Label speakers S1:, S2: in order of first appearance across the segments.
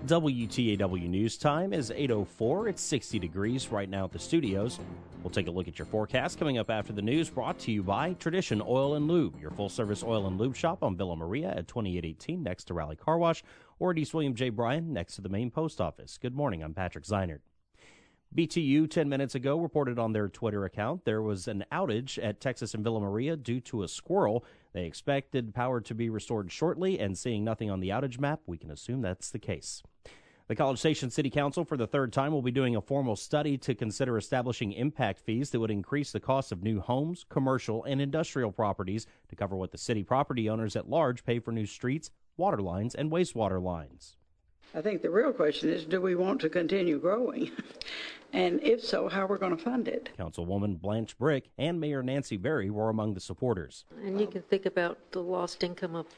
S1: WTAW News Time is 8:04. It's 60 degrees right now at the studios. We'll take a look at your forecast coming up after the news, brought to you by Tradition Oil and Lube, your full-service oil and lube shop on Villa Maria at 2818 next to Raleigh Car Wash, or at East William J. Bryan next to the main post office. Good morning, I'm Patrick Zeinert. BTU 10 minutes ago reported on their Twitter account there was an outage at Texas and Villa Maria due to a squirrel. They expected power to be restored shortly, and seeing nothing on the outage map, we can assume that's the case. The College Station City Council, for the third time, will be doing a formal study to consider establishing impact fees that would increase the cost of new homes, commercial, and industrial properties to cover what the city property owners at large pay for new streets, water lines, and wastewater lines.
S2: I think the real question is, do we want to continue growing? And if so, how we're going to fund it.
S1: Councilwoman Blanche Brick and Mayor Nancy Berry were among the supporters.
S3: And you can think about the lost income of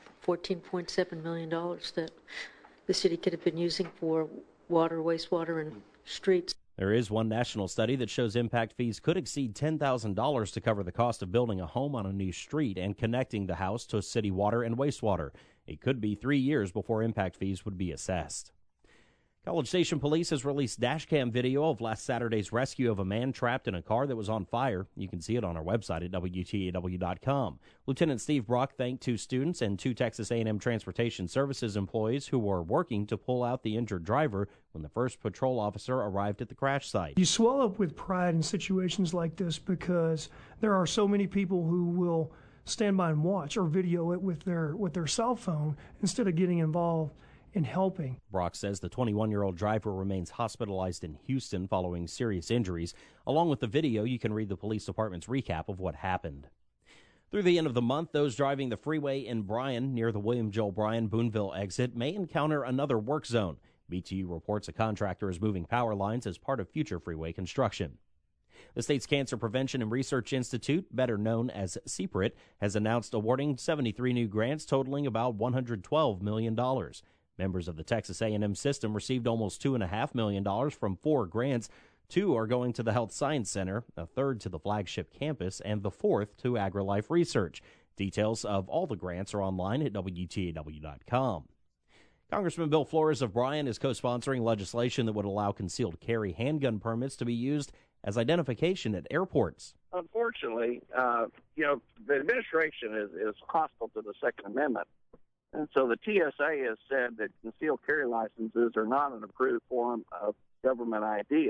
S3: $14.7 million that the city could have been using for water, wastewater, and streets.
S1: There is one national study that shows impact fees could exceed $10,000 to cover the cost of building a home on a new street and connecting the house to city water and wastewater. It could be 3 years before impact fees would be assessed. College Station Police has released dashcam video of last Saturday's rescue of a man trapped in a car that was on fire. You can see it on our website at WTAW.com. Lieutenant Steve Brock thanked 2 students and 2 Texas A&M Transportation Services employees who were working to pull out the injured driver when the first patrol officer arrived at the crash site.
S4: You swell up with pride in situations like this because there are so many people who will stand by and watch or video it with their cell phone instead of getting involved in helping.
S1: Brock says the 21-year-old driver remains hospitalized in Houston following serious injuries. Along with the video, you can read the police department's recap of what happened. Through the end of the month, those driving the freeway in Bryan near the William Joel Bryan Boonville exit may encounter another work zone. BTU reports a contractor is moving power lines as part of future freeway construction. The state's Cancer Prevention and Research Institute, better known as CPRIT, has announced awarding 73 new grants totaling about $112 million. Members of the Texas A&M system received almost $2.5 million from 4 grants. 2 are going to the Health Science Center, a third to the flagship campus, and the 4th to AgriLife Research. Details of all the grants are online at WTAW.com. Congressman Bill Flores of Bryan is co-sponsoring legislation that would allow concealed carry handgun permits to be used as identification at airports.
S5: Unfortunately, the administration is hostile to the Second Amendment. And so the TSA has said that concealed carry licenses are not an approved form of government ID,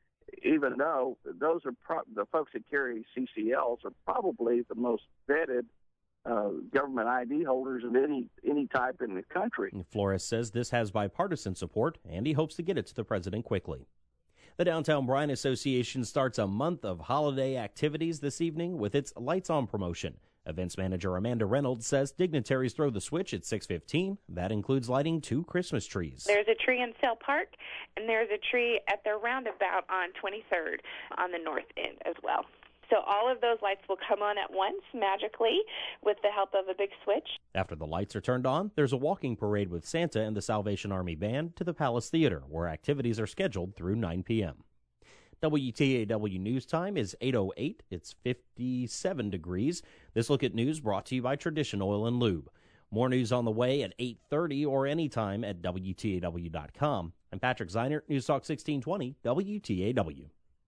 S5: even though those are the folks that carry CCLs are probably the most vetted government ID holders of any type in the country.
S1: Flores says this has bipartisan support, and he hopes to get it to the president quickly. The Downtown Bryan Association starts a month of holiday activities this evening with its Lights On promotion. Events manager Amanda Reynolds says dignitaries throw the switch at 6:15. That includes lighting 2 Christmas trees.
S6: There's a tree in Sale Park, and there's a tree at the roundabout on 23rd on the north end as well. So all of those lights will come on at once magically with the help of a big switch.
S1: After the lights are turned on, there's a walking parade with Santa and the Salvation Army Band to the Palace Theater, where activities are scheduled through 9 p.m. WTAW News Time is 8:08. It's 57 degrees. This look at news brought to you by Tradition Oil and Lube. More news on the way at 8:30 or anytime at WTAW.com. I'm Patrick Zeinert, News Talk 1620, WTAW.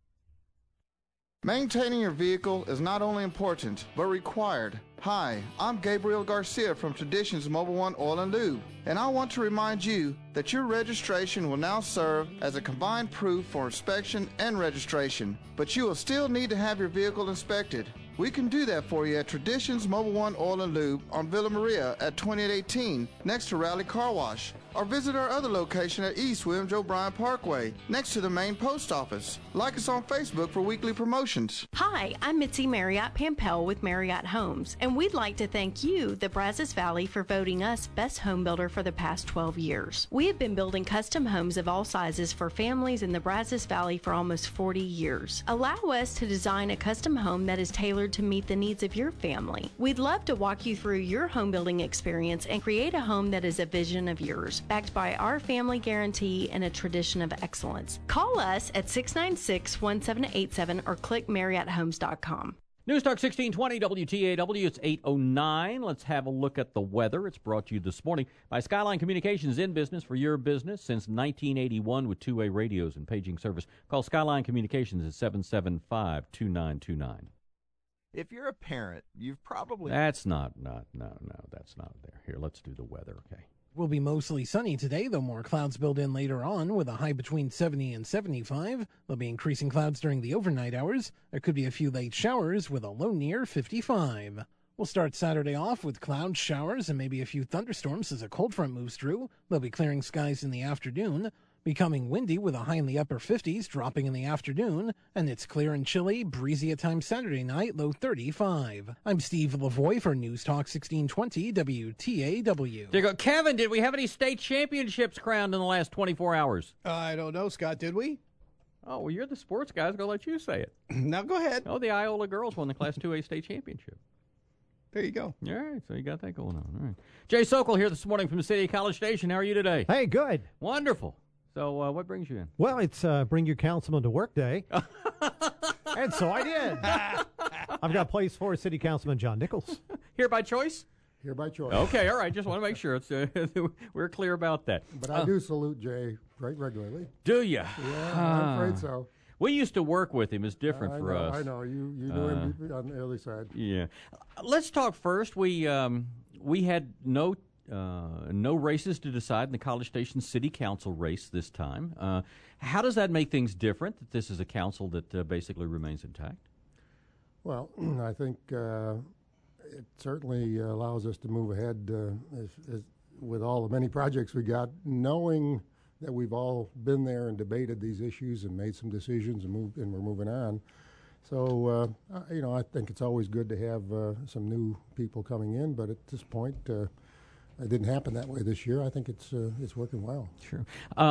S7: Maintaining your vehicle is not only important, but required. Hi, I'm Gabriel Garcia from Traditions Mobile One Oil and Lube, and I want to remind you that your registration will now serve as a combined proof for inspection and registration, but you will still need to have your vehicle inspected. We can do that for you at Traditions Mobile One Oil and Lube on Villa Maria at 2818 next to Raleigh Car Wash, or visit our other location at East William Joe Bryan Parkway next to the main post office. Like us on Facebook for weekly promotions.
S8: Hi, I'm Mitzi Marriott Pampel with Marriott Homes, and we'd like to thank you, the Brazos Valley, for voting us Best Home Builder for the past 12 years. We have been building custom homes of all sizes for families in the Brazos Valley for almost 40 years. Allow us to design a custom home that is tailored to meet the needs of your family. We'd love to walk you through your home building experience and create a home that is a vision of yours, backed by our family guarantee and a tradition of excellence. Call us at 696-1787 or click MarriottHomes.com.
S9: News Talk 1620 WTAW. It's 8:09. Let's have a look at the weather. It's brought to you this morning by Skyline Communications, in business for your business since 1981 with two-way radios and paging service. Call Skyline Communications at 775-2929.
S10: If you're a parent, you've probably...
S9: That's not that's not there. Here, let's do the weather, okay?
S11: Will be mostly sunny today, though more clouds build in later on with a high between 70 and 75. There'll be increasing clouds during the overnight hours. There could be a few late showers with a low near 55. We'll start Saturday off with clouds, showers, and maybe a few thunderstorms as a cold front moves through. There'll be clearing skies in the afternoon. Becoming windy with a high in the upper 50s, dropping in the afternoon, and it's clear and chilly, breezy at times Saturday night, low 35. I'm Steve Lavoie for News Talk 1620 WTAW.
S9: There you go. Kevin, did we have any state championships crowned in the last 24 hours?
S12: I don't know, Scott, did we?
S9: Oh, well, you're the sports guy. I'm going to let you say it.
S12: Now go ahead.
S9: Oh, the Iola girls won the Class 2A state championship.
S12: There you go.
S9: All right, so you got that going on. All right. Jay Sokol here this morning from the city of College Station. How are you today?
S13: Hey, good.
S9: Wonderful. So what brings you in?
S13: Well, it's Bring Your Councilman to Work Day. And so I did. I've got place for City Councilman John Nichols.
S9: Here by choice?
S14: Here by choice.
S9: Okay, all right. Just want to make sure we're clear about that.
S14: But I do salute Jay quite regularly.
S9: Do you?
S14: Yeah, I'm afraid so.
S9: We used to work with him. It's different for us.
S14: I know. You knew him on the other side.
S9: Yeah. Let's talk first. We had no races to decide in the College Station City Council race this time. How does that make things different, that this is a council that basically remains intact?
S14: Well, I think it certainly allows us to move ahead with all the many projects we got, knowing that we've all been there and debated these issues and made some decisions and we're moving on. So, I think it's always good to have some new people coming in, but at this point, it didn't happen that way this year. I think it's working well.
S9: Sure.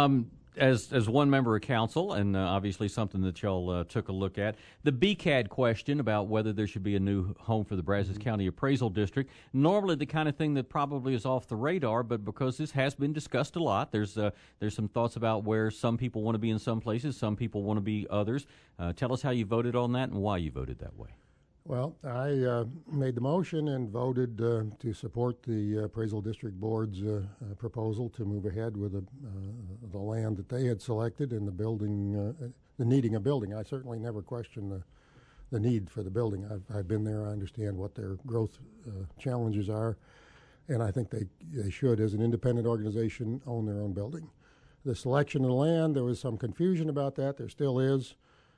S9: As one member of council, and obviously something that y'all took a look at, the BCAD question about whether there should be a new home for the Brazos County Appraisal District, normally the kind of thing that probably is off the radar, but because this has been discussed a lot, there's some thoughts about where some people want to be in some places, some people want to be others. Tell us how you voted on that and why you voted that way.
S14: Well, I made the motion and voted to support the Appraisal District Board's proposal to move ahead with the land that they had selected and the building, the needing a building. I certainly never questioned the need for the building. I've been there. I understand what their growth challenges are, and I think they should, as an independent organization, own their own building. The selection of the land, there was some confusion about that. There still is.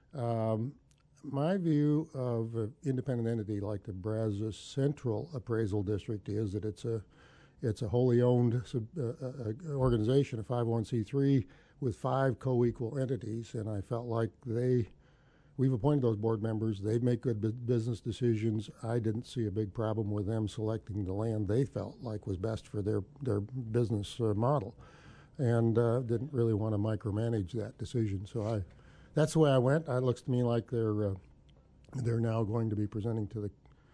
S14: My view of an independent entity like the Brazos Central Appraisal District is that it's a wholly owned organization, a 501c3 with 5 co-equal entities, and I felt like we've appointed those board members. They make good business decisions. I didn't see a big problem with them selecting the land they felt like was best for their business model, and didn't really want to micromanage that decision. So that's the way I went. It looks to me like they're now going to be presenting to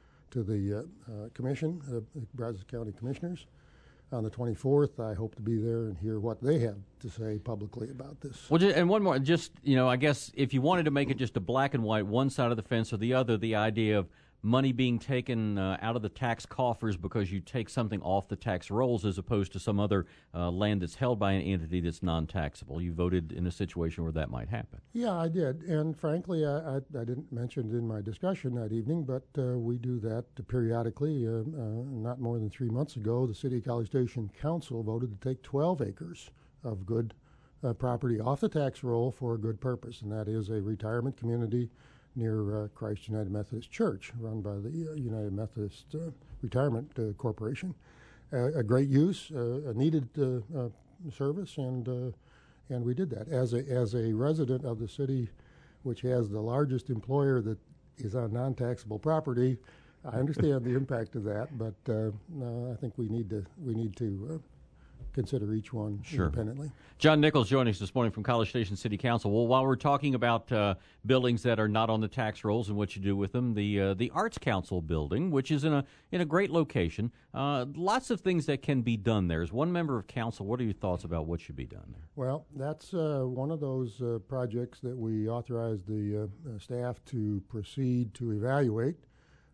S14: the commission, the Brazos County Commissioners, on the 24th. I hope to be there and hear what they have to say publicly about this.
S9: Well, and one more, I guess if you wanted to make it just a black and white, one side of the fence or the other, the idea of money being taken out of the tax coffers because you take something off the tax rolls as opposed to some other land that's held by an entity that's non-taxable. You voted in a situation where that might happen.
S14: Yeah, I did. And frankly, I didn't mention it in my discussion that evening, but we do that periodically. Not more than 3 months ago, the City of College Station Council voted to take 12 acres of good property off the tax roll for a good purpose, and that is a retirement community near Christ United Methodist Church, run by the United Methodist Retirement Corporation. A great use, a needed service, and we did that. As a resident of the city, which has the largest employer that is on non-taxable property, I understand the impact of that, but I think we need to consider each one independently.
S9: John Nichols joining us this morning from College Station City Council. Well, while we're talking about buildings that are not on the tax rolls and what you do with them, the Arts Council building, which is in a great location, lots of things that can be done there. As one member of council, what are your thoughts about what should be done there?
S14: Well, that's one of those projects that we authorized the staff to proceed to evaluate.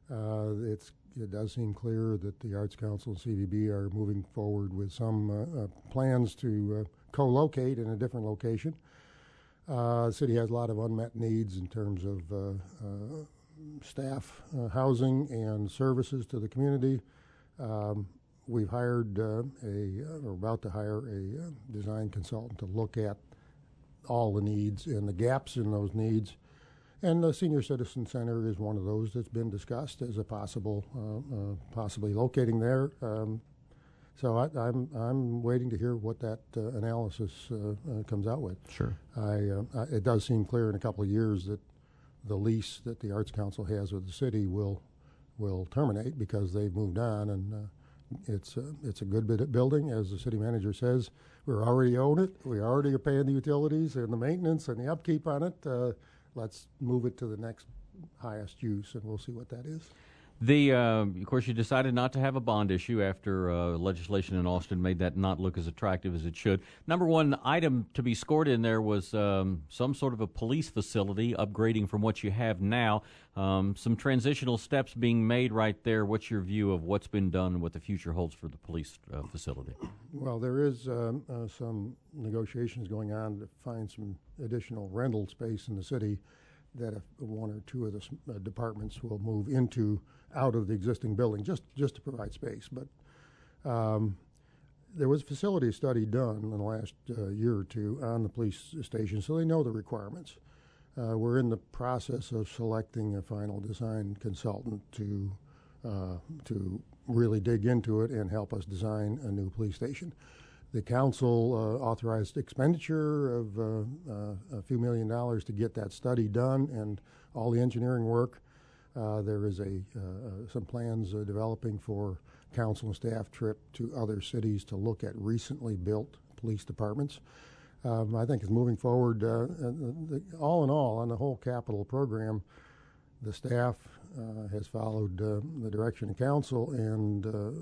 S14: It does seem clear that the Arts Council and CVB are moving forward with some plans to co-locate in a different location. The city has a lot of unmet needs in terms of staff, housing, and services to the community. We've hired or about to hire a design consultant to look at all the needs and the gaps in those needs. And the Senior Citizen Center is one of those that's been discussed as a possibly locating there. So I'm waiting to hear what that analysis comes out with.
S9: Sure.
S14: It does seem clear in a couple of years that the lease that the Arts Council has with the city will terminate because they've moved on, and it's a good bit of building, as the city manager says. We already own it. We already are paying the utilities and the maintenance and the upkeep on it. Let's move it to the next highest use, and we'll see what that is.
S9: Of course, you decided not to have a bond issue after legislation in Austin made that not look as attractive as it should. Number one item to be scored in there was some sort of a police facility upgrading from what you have now. Some transitional steps being made right there. What's your view of what's been done and what the future holds for the police facility?
S14: Well, there is some negotiations going on to find some additional rental space in the city that if one or two of the departments will move out of the existing building just to provide space. But there was a facility study done in the last year or two on the police station, so they know the requirements. We're in the process of selecting a final design consultant to really dig into it and help us design a new police station. The council authorized expenditure of a few $1 million to get that study done and all the engineering work. There is some plans developing for council and staff trip to other cities to look at recently built police departments. I think it's moving forward. All in all, on the whole capital program, the staff has followed the direction of council and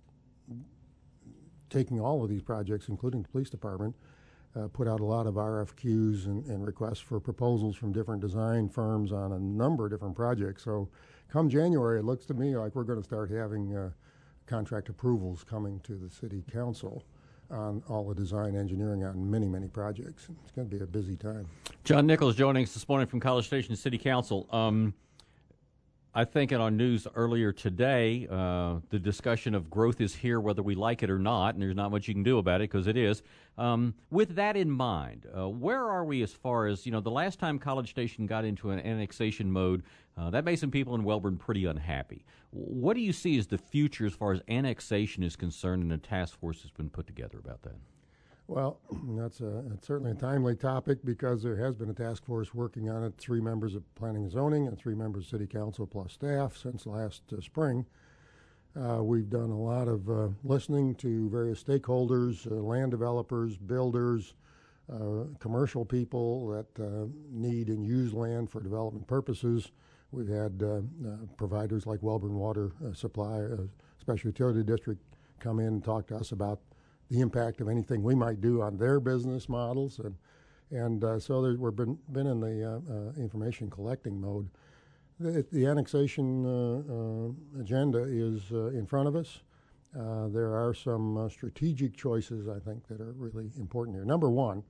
S14: taking all of these projects, including the police department, put out a lot of RFQs and requests for proposals from different design firms on a number of different projects. So come January, it looks to me like we're going to start having contract approvals coming to the city council on all the design engineering on many, many projects. It's going to be a busy time.
S9: John Nichols joining us this morning from College Station City Council. I think in our news earlier today, the discussion of growth is here whether we like it or not, and there's not much you can do about it because it is. With that in mind, where are we as far as, the last time College Station got into an annexation mode, that made some people in Welborn pretty unhappy. What do you see as the future as far as annexation is concerned, and a task force has been put together about that?
S14: Well, that's certainly a timely topic because there has been a task force working on it, 3 members of Planning and Zoning and 3 members of City Council plus staff since last spring. We've done a lot of listening to various stakeholders, land developers, builders, commercial people that need and use land for development purposes. We've had providers like Welborn Water Supply, Special Utility District, come in and talk to us about the impact of anything we might do on their business models, and so we've been in the information collecting mode. The annexation agenda is in front of us. There are some strategic choices, I think, that are really important here. Number one,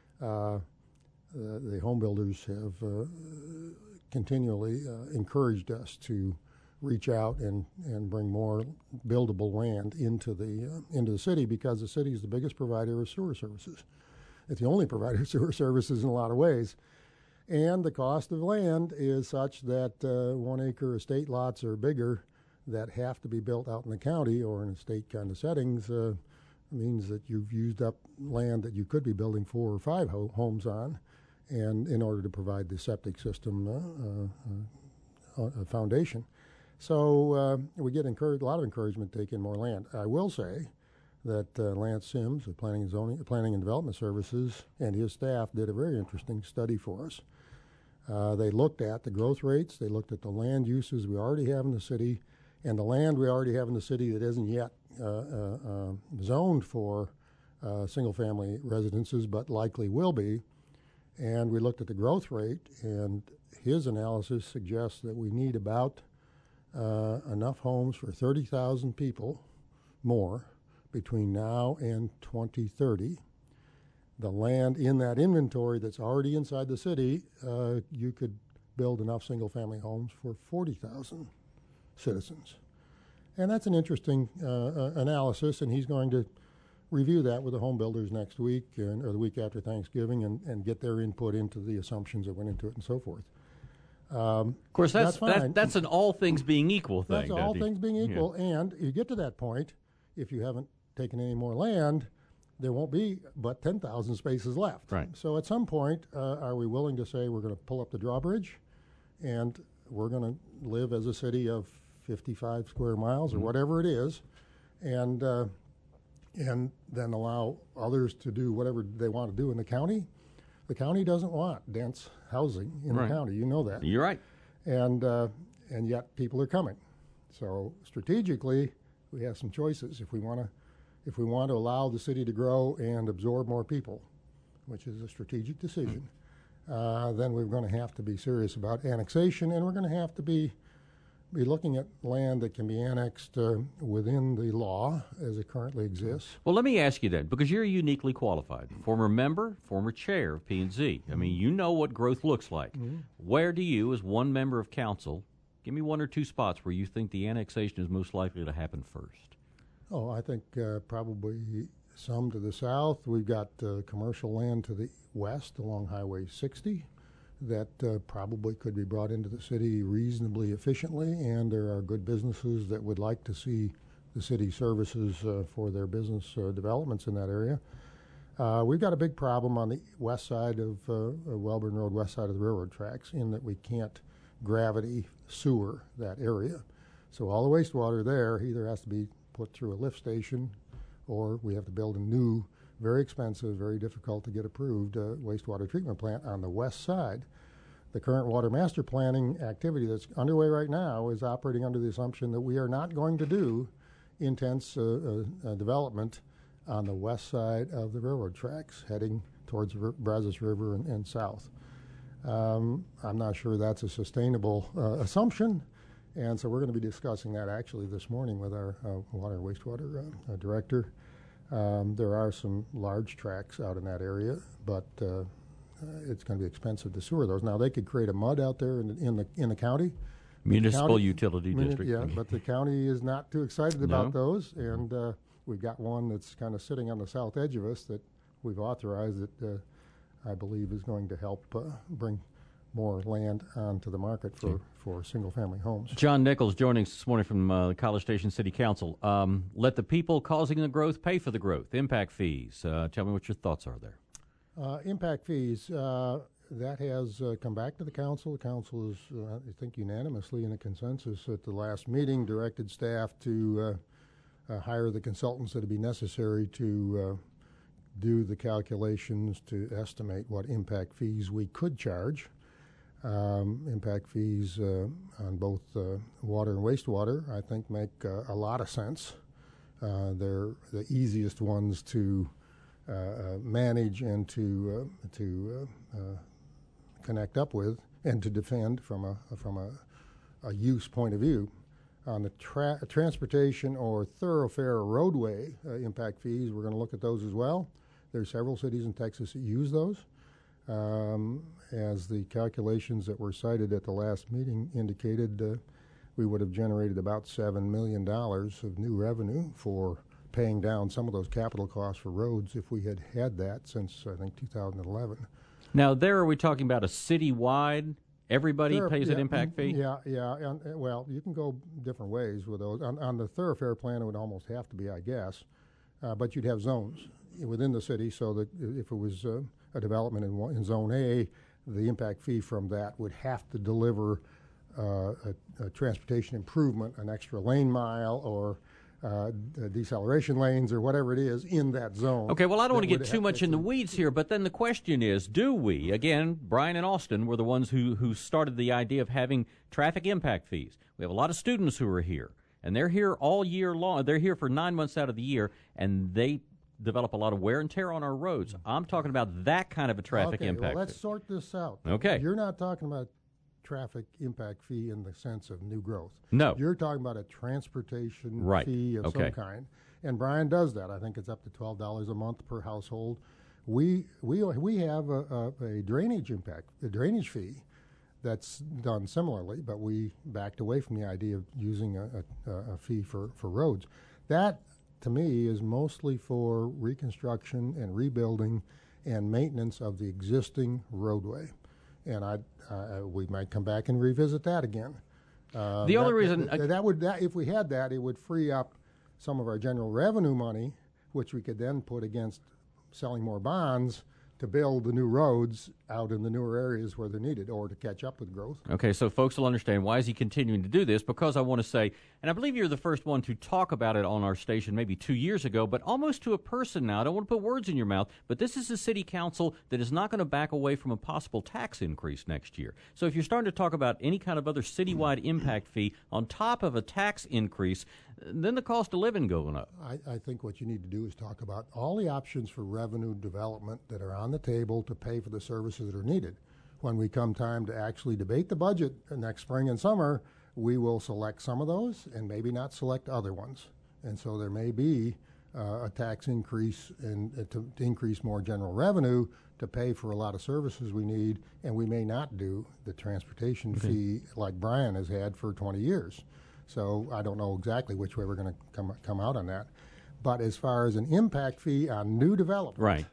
S14: the home builders have continually encouraged us to reach out and bring more buildable land into the city because the city is the biggest provider of sewer services. It's the only provider of sewer services in a lot of ways. And the cost of land is such that 1 acre estate lots or bigger that have to be built out in the county or in estate kind of settings means that you've used up land that you could be building 4 or 5 homes on, and in order to provide the septic system foundation. So we get a lot of encouragement taking more land. I will say that Lance Sims of Planning and Development Services and his staff did a very interesting study for us. They looked at the growth rates, they looked at the land uses we already have in the city, and the land we already have in the city that isn't yet zoned for single-family residences, but likely will be. And we looked at the growth rate, and his analysis suggests that we need about enough homes for 30,000 people more between now and 2030. The land in that inventory that's already inside the city, you could build enough single-family homes for 40,000 citizens. And that's an interesting analysis, and he's going to review that with the home builders next week or the week after Thanksgiving and get their input into the assumptions that went into it and so forth.
S9: Of course, that's an all things being equal thing.
S14: That's all things being equal, and you get to that point, if you haven't taken any more land, there won't be but 10,000 spaces left.
S9: Right.
S14: So at some point, are we willing to say we're going to pull up the drawbridge and we're going to live as a city of 55 square miles or whatever it is, and then allow others to do whatever they want to do in the county? The county doesn't want dense housing in the county. You know that.
S9: You're right.
S14: And yet people are coming. So strategically, we have some choices. If we want to allow the city to grow and absorb more people, which is a strategic decision, then we're going to have to be serious about annexation, and we're going to have to be looking at land that can be annexed within the law as it currently exists.
S9: Well, let me ask you then, because you're uniquely qualified. Former member, former chair of P&Z. I mean, you know what growth looks like. Where do you, as one member of council, give me one or two spots where you think the annexation is most likely to happen first?
S14: Oh, I think probably some to the south. We've got commercial land to the west along Highway 60 that probably could be brought into the city reasonably efficiently, and there are good businesses that would like to see the city services for their business developments in that area. We've got a big problem on the west side of Welborn Road, west side of the railroad tracks, in that we can't gravity sewer that area. So all the wastewater there either has to be put through a lift station, or we have to build a new, very expensive, very difficult to get approved wastewater treatment plant on the west side. The current water master planning activity that's underway right now is operating under the assumption that we are not going to do intense development on the west side of the railroad tracks heading towards Brazos River and south. I'm not sure that's a sustainable assumption, and so we're going to be discussing that actually this morning with our water and wastewater director. There are some large tracks out in that area, but it's going to be expensive to sewer those. Now, they could create a mud out there in the county.
S9: Municipal utility district.
S14: Yeah, but the county is not too excited about those, and we've got one that's kind of sitting on the south edge of us that we've authorized that I believe is going to help bring more land onto the market for single-family homes.
S9: John Nichols joining us this morning from College Station City Council. Let the people causing the growth pay for the growth. Impact fees. Tell me what your thoughts are there.
S14: Impact fees, that has come back to the council. The council is, I think, unanimously in a consensus at the last meeting, directed staff to hire the consultants that would be necessary to do the calculations to estimate what impact fees we could charge. Impact fees on both water and wastewater, I think, make a lot of sense. They're the easiest ones to manage and to connect up with and to defend from a use point of view. On the transportation or thoroughfare roadway impact fees, we're going to look at those as well. There are several cities in Texas that use those. As the calculations that were cited at the last meeting indicated, we would have generated about $7 million of new revenue for paying down some of those capital costs for roads if we had had that since, I think, 2011.
S9: Now, there are we talking about a citywide, everybody pays an impact fee?
S14: Yeah. And, well, you can go different ways with those. On the thoroughfare plan, it would almost have to be, I guess, but you'd have zones within the city so that if it was a development in Zone A, the impact fee from that would have to deliver a transportation improvement, an extra lane mile or deceleration lanes or whatever it is in that zone.
S9: Okay, well, I don't want to get too much in the weeds here, but then the question is, do we? Again, Brian and Austin were the ones who started the idea of having traffic impact fees. We have a lot of students who are here, and they're here all year long. They're here for 9 months out of the year, and they develop a lot of wear and tear on our roads. I'm talking about that kind of a traffic impact.
S14: Well, let's sort this out.
S9: Okay.
S14: You're not talking about traffic impact fee in the sense of new growth.
S9: No.
S14: You're talking about a transportation
S9: Right.
S14: fee of some kind. And Brian does that. I think it's up to $12 a month per household. We have a drainage impact, a drainage fee that's done similarly, but we backed away from the idea of using a fee for roads. That, to me, is mostly for reconstruction and rebuilding and maintenance of the existing roadway. And we might come back and revisit that again.
S9: The only reason
S14: if we had that, it would free up some of our general revenue money, which we could then put against selling more bonds to build the new roads out in the newer areas where they're needed, or to catch up with growth.
S9: Okay, so folks will understand why is he continuing to do this, because I want to say, and I believe you're the first one to talk about it on our station maybe 2 years ago, but almost to a person now. I don't want to put words in your mouth, but this is a city council that is not going to back away from a possible tax increase next year. So if you're starting to talk about any kind of other citywide impact fee on top of a tax increase, then the cost of living going up.
S14: I think what you need to do is talk about all the options for revenue development that are on the table to pay for the services that are needed. When we come time to actually debate the budget next spring and summer, we will select some of those and maybe not select other ones. And so there may be a tax increase to increase more general revenue to pay for a lot of services we need, and we may not do the transportation fee like Brian has had for 20 years. So I don't know exactly which way we're going to come out on that. But as far as an impact fee on new development,
S9: right.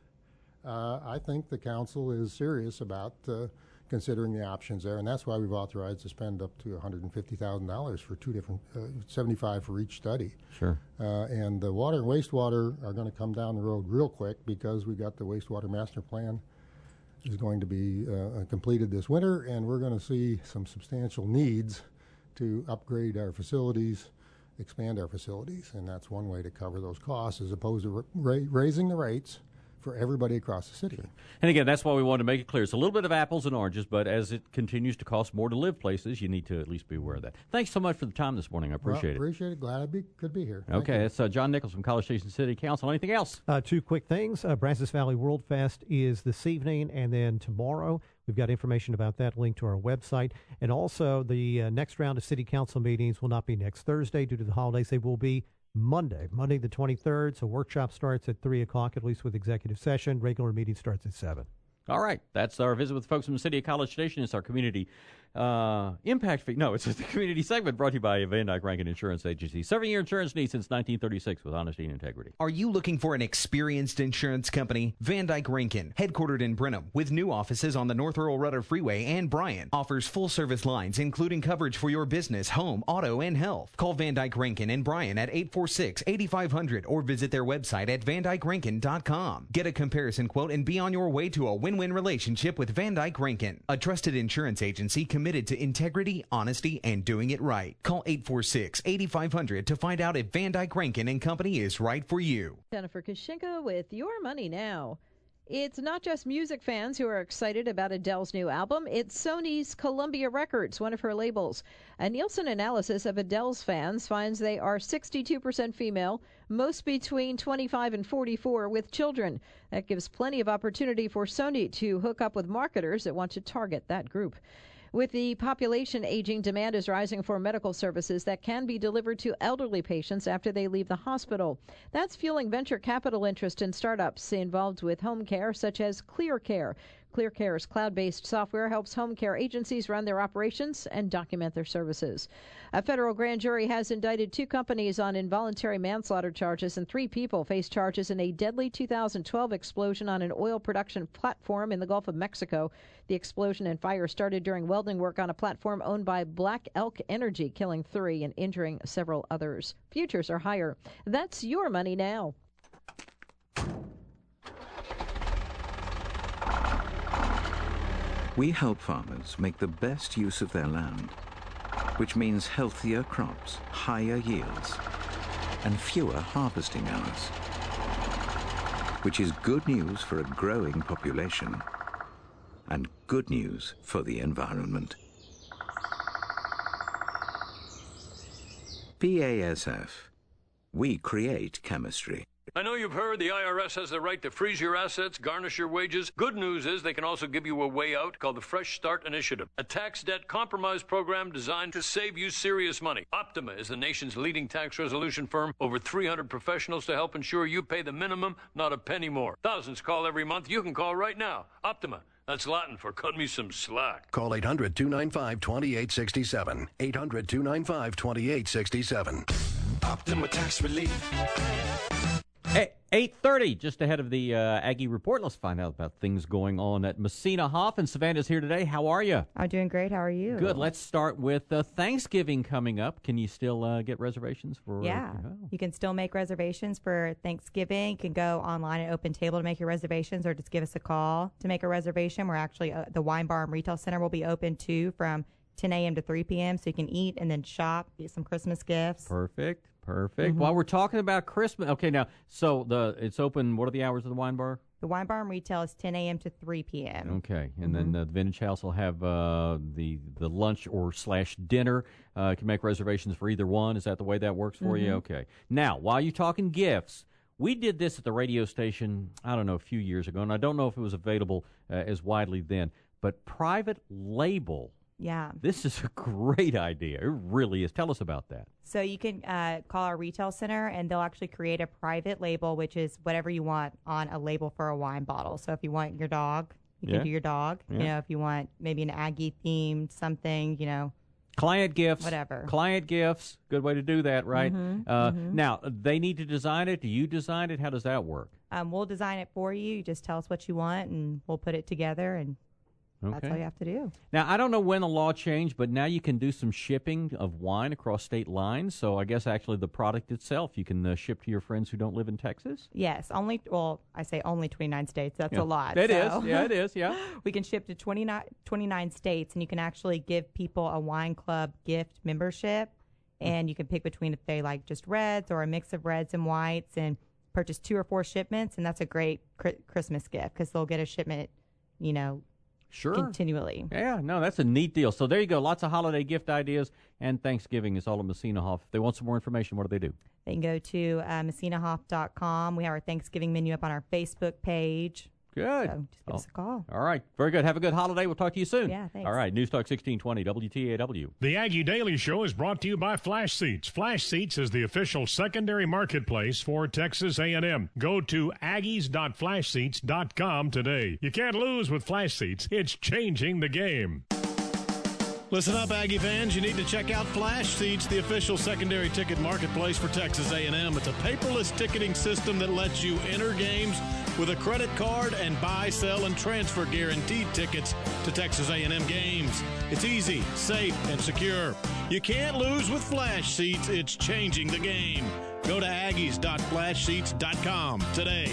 S14: I think the council is serious about considering the options there, and that's why we've authorized to spend up to $150,000 for two different, $75,000 for each study.
S9: Sure.
S14: And the water and wastewater are going to come down the road real quick, because we got the wastewater master plan is going to be completed this winter, and we're going to see some substantial needs to upgrade our facilities, expand our facilities, and that's one way to cover those costs, as opposed to raising the rates for everybody across the city.
S9: And again, that's why we wanted to make it clear. It's a little bit of apples and oranges, but as it continues to cost more to live places, you need to at least be aware of that. Thanks so much for the time this morning. I appreciate it.
S14: Appreciate it. Glad I could be here.
S9: Okay, that's John Nichols from College Station City Council. Anything else?
S13: Two quick things. Brazos Valley World Fest is this evening, and then tomorrow. We've got information about that linked to our website. And also, the next round of city council meetings will not be next Thursday due to the holidays. They will be Monday the 23rd. So workshop starts at 3 o'clock, at least with executive session. Regular meeting starts at 7.
S9: All right. That's our visit with folks from the city of College Station. It's our community impact fee. No, it's the community segment brought to you by Van Dyke Rankin Insurance Agency. Serving your insurance needs since 1936 with honesty and integrity.
S15: Are you looking for an experienced insurance company? Van Dyke Rankin, headquartered in Brenham, with new offices on the North Earl Rudder Freeway and Bryan, offers full-service lines, including coverage for your business, home, auto, and health. Call Van Dyke Rankin and Bryan at 846-8500 or visit their website at vandykerankin.com. Get a comparison quote and be on your way to a win-win relationship with Van Dyke Rankin, a trusted insurance agency committed to integrity, honesty, and doing it right. Call 846-8500 to find out if Van Dyke Rankin & Company is right for you.
S16: Jennifer Kushinka with Your Money Now. It's not just music fans who are excited about Adele's new album. It's Sony's Columbia Records, one of her labels. A Nielsen analysis of Adele's fans finds they are 62% female, most between 25 and 44 with children. That gives plenty of opportunity for Sony to hook up with marketers that want to target that group. With the population aging, demand is rising for medical services that can be delivered to elderly patients after they leave the hospital. That's fueling venture capital interest in startups involved with home care, such as ClearCare. ClearCare's cloud-based software helps home care agencies run their operations and document their services. A federal grand jury has indicted 2 companies on involuntary manslaughter charges, and 3 people face charges in a deadly 2012 explosion on an oil production platform in the Gulf of Mexico. The explosion and fire started during welding work on a platform owned by Black Elk Energy, killing 3 and injuring several others. Futures are higher. That's Your Money Now.
S17: We help farmers make the best use of their land, which means healthier crops, higher yields, and fewer harvesting hours, which is good news for a growing population and good news for the environment. BASF. We create chemistry.
S18: I know you've heard the IRS has the right to freeze your assets, garnish your wages. Good news is they can also give you a way out called the Fresh Start Initiative, a tax debt compromise program designed to save you serious money. Optima is the nation's leading tax resolution firm, over 300 professionals to help ensure you pay the minimum, not a penny more. Thousands call every month. You can call right now. Optima. That's Latin for cut me some slack.
S19: Call 800-295-2867. 800-295-2867.
S20: Optima Tax Relief.
S9: Hey, 8:30, just ahead of the Aggie Report. Let's find out about things going on at Messina Hoff. And Savannah's here today. How are you?
S21: I'm doing great. How are you?
S9: Good. Let's start with Thanksgiving coming up. Can you still get reservations for?
S21: Yeah, you can still make reservations for Thanksgiving. You can go online at Open Table to make your reservations, or just give us a call to make a reservation. We're actually the Wine Bar and Retail Center will be open too from 10 a.m. to 3 p.m. so you can eat and then shop, get some Christmas gifts.
S9: Perfect. While we're talking about Christmas, okay, now, so it's open, what are the hours of the wine bar?
S21: The Wine Bar and Retail is 10 a.m. to 3 p.m.
S9: Okay, and then the Vintage House will have the lunch or / dinner. You can make reservations for either one. Is that the way that works for you? Okay. Now, while you're talking gifts, we did this at the radio station, I don't know, a few years ago, and I don't know if it was available as widely then, but private label.
S21: Yeah.
S9: This is a great idea. It really is. Tell us about that.
S21: So you can call our retail center, and they'll actually create a private label, which is whatever you want on a label for a wine bottle. So if you want your dog, you can do your dog.
S9: Yeah.
S21: You know, if you want maybe an Aggie-themed something, you know.
S9: Client gifts.
S21: Whatever.
S9: Client gifts. Good way to do that, right? Now, they need to design it. Do you design it? How does that work?
S21: We'll design it for you. You just tell us what you want, and we'll put it together, and that's all you have to do.
S9: Now, I don't know when the law changed, but now you can do some shipping of wine across state lines. So I guess actually the product itself you can ship to your friends who don't live in Texas?
S21: Yes. I say only 29 states. That's a lot.
S9: It is. Yeah, it is. Yeah.
S21: We can ship to 29 states, and you can actually give people a wine club gift membership, and you can pick between if they like just reds or a mix of reds and whites, and purchase 2 or 4 shipments, and that's a great Christmas gift because they'll get a shipment,
S9: Sure.
S21: Continually.
S9: Yeah, no, that's a neat deal. So there you go. Lots of holiday gift ideas, and Thanksgiving is all at Messina Hoff. If they want some more information, what do they do?
S21: They can go to messinahoff.com. We have our Thanksgiving menu up on our Facebook page.
S9: Good.
S21: So just give us a call.
S9: All right. Very good. Have a good holiday. We'll talk to you soon.
S21: Yeah, thanks.
S9: All right. News Talk 1620, WTAW.
S22: The Aggie Daily Show is brought to you by Flash Seats. Flash Seats is the official secondary marketplace for Texas A&M. Go to aggies.flashseats.com today. You can't lose with Flash Seats. It's changing the game.
S23: Listen up, Aggie fans. You need to check out Flash Seats, the official secondary ticket marketplace for Texas A&M. It's a paperless ticketing system that lets you enter games with a credit card and buy, sell, and transfer guaranteed tickets to Texas A&M games. It's easy, safe, and secure. You can't lose with Flash Seats. It's changing the game. Go to aggies.flashseats.com today.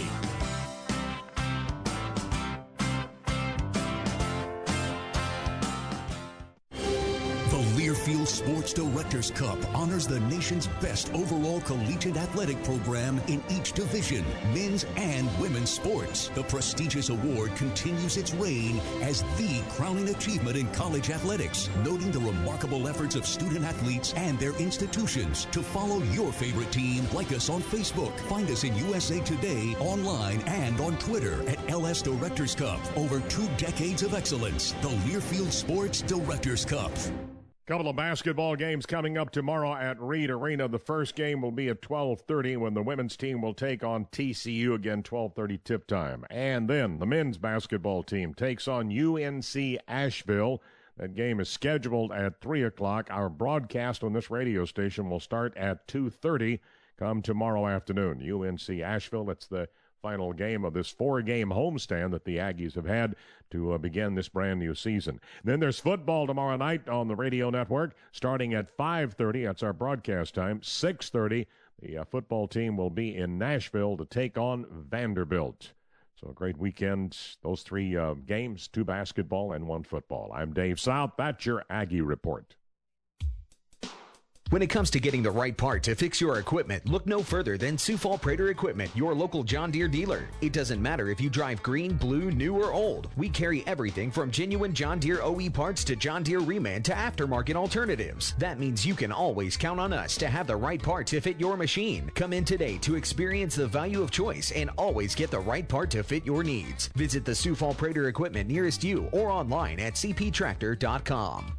S24: Learfield Sports Directors Cup honors the nation's best overall collegiate athletic program in each division, men's and women's sports. The prestigious award continues its reign as the crowning achievement in college athletics, noting the remarkable efforts of student athletes and their institutions. To follow your favorite team, like us on Facebook. Find us in USA Today, online, and on Twitter at LS Directors Cup. Over 2 decades of excellence. The Learfield Sports Directors Cup.
S22: Couple of basketball games coming up tomorrow at Reed Arena. The first game will be at 12:30 when the women's team will take on TCU again, 12:30 tip time. And then the men's basketball team takes on UNC Asheville. That game is scheduled at 3 o'clock. Our broadcast on this radio station will start at 2:30 come tomorrow afternoon. UNC Asheville, it's the final game of this 4-game homestand that the Aggies have had to begin this brand new season. Then there's football tomorrow night on the radio network starting at 5:30. That's our broadcast time. 6:30, the football team will be in Nashville to take on Vanderbilt. So a great weekend. Those 3 games, 2 basketball and 1 football. I'm Dave South. That's your Aggie Report.
S15: When it comes to getting the right part to fix your equipment, look no further than Sioux Falls Prater Equipment, your local John Deere dealer. It doesn't matter if you drive green, blue, new, or old. We carry everything from genuine John Deere OE parts to John Deere Reman to aftermarket alternatives. That means you can always count on us to have the right part to fit your machine. Come in today to experience the value of choice and always get the right part to fit your needs. Visit the Sioux Falls Prater Equipment nearest you or online at cptractor.com.